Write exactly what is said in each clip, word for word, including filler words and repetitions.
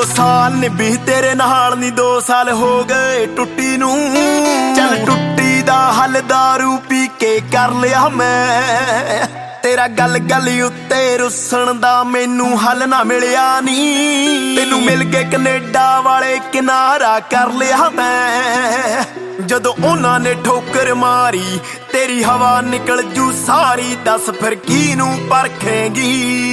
साल निभी तेरे नाल नी दो साल हो गए टुट्टी नू। चल टुट्टी दा हल दारू पी के कर लिया मैं, तेरा गल गल उत्ते रुसन दा मैनू हल ना मिलिया नी। तेनू मिल के कनेडा वाले किनारा कर लिया मैं, जदों उन्हां ने ठोकर मारी तेरी हवा निकल जू सारी। दस फिर किनू परखेंगी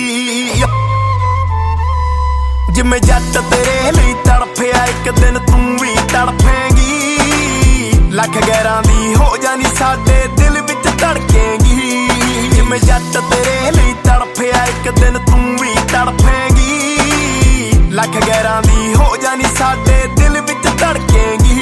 जिमें जट तेरे लिए तड़फिया एक दिन तू भी तड़फेंगी। लख गैरां दी हो जानी साडे दिल विच धड़केंगी। जिमें जट तेरे लिए तड़फिया एक दिन तू भी तड़फेंगी। लख गैरां दी हो जानी साडे दिल विच धड़केंगी।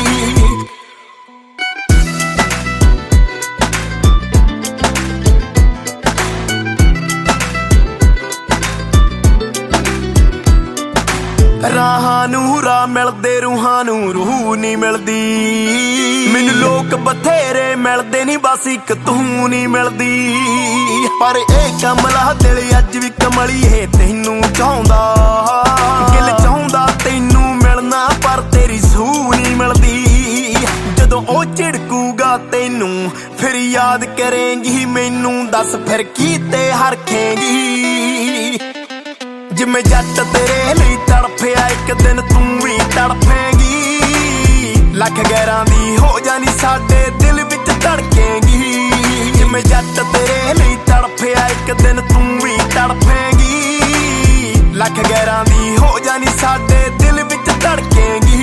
राहां नू राह मिलदे रूहां नू रूह नी मिलदी। मैनू लोक बथेरे मिलदे नी बस इक तू नी मिलदी। पर ए कमला दिल अज भी कमली है तैनू चाहुंदा। दिल चाहुंदा तैनू मिलना पर तेरी सूह नी मिलदी। जदों ओ झिड़कूगा तैनू फिर याद करेंगी मैनू। दस फिर कीते हरखेंगी जिमें जट तेरे लिए तड़फिया एक दिन तू भी तड़फेंगी। लख गैरां दी हो जानी साडे दिल विच धड़केंगी। जिमें जट तेरे लिए तड़फिया एक दिन तू भी तड़फेंगी। लख गैरां दी हो जानी साडे दिल विच धड़केंगी।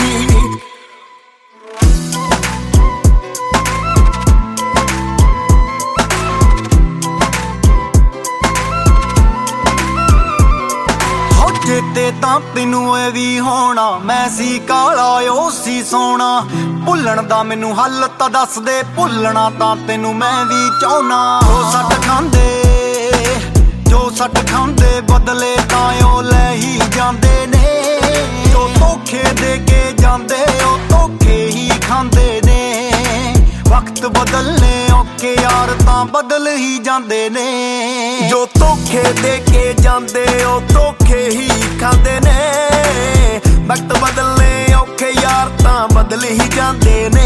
चेते तां तैनू ए वी होना मैं सी काला ओ सी सोना। भुल्लण दा मैनू हल तां दस दे, भुल्लना तां तैनू मैं वी चाहुंना। जो सट खांदे जो सट खांदे बदले तां ओ लै ही जांदे ने। जो धोखे दे के जांदे ओ धोखे ही खांदे ने। वक्त बदलने औखे यार तां बदल ही जांदे ने। जो धोखे दे के जांदे ओ धोखे ही खांदे ने। वक्त बदलने औखे यार तां बदल ही जांदे ने।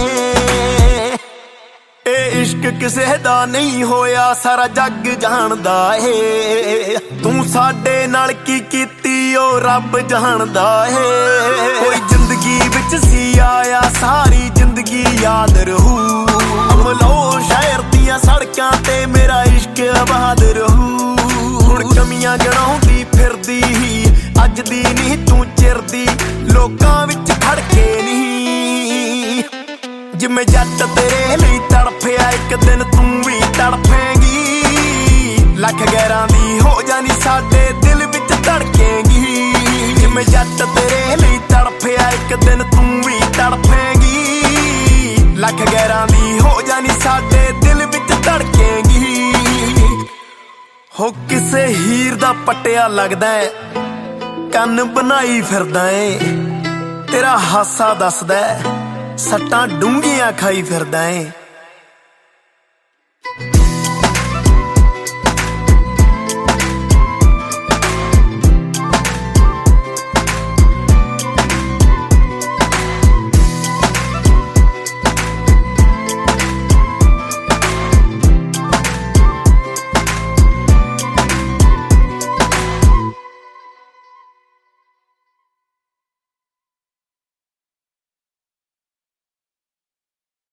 ए इश्क किसे दा नहीं होया सारा जग जानदा है। तू साडे नाल की कीती ओ रब जानदा है। कोई जिंदगी विच सी आया सारी जिंदगी याद रहू। अमलो शहर दियां सड़कां ते मेरा इश्क आबाद रहू। हुण कमियां गिणाउंदी फिरदी अज दी नहीं तू चिरदी लोकां विच खड़के नहीं। जिमें जट तेरे लिए तड़फिया एक दिन तू भी तड़फेंगी। लख गैरां दी हो जानी साडे दिल विच धड़केंगी। जिमें जट तेरे लिए तड़फिया एक दिन तू भी तड़फेंगी। लख गैरां दी हो जानी साडे दिल विच धड़केंगी। हो किसे हीर दा पट्टिया लगदा है कंन बनाई फिरदा है। तेरा हासा दसदा है सट्टां डूंघियां खाई फिरदा है।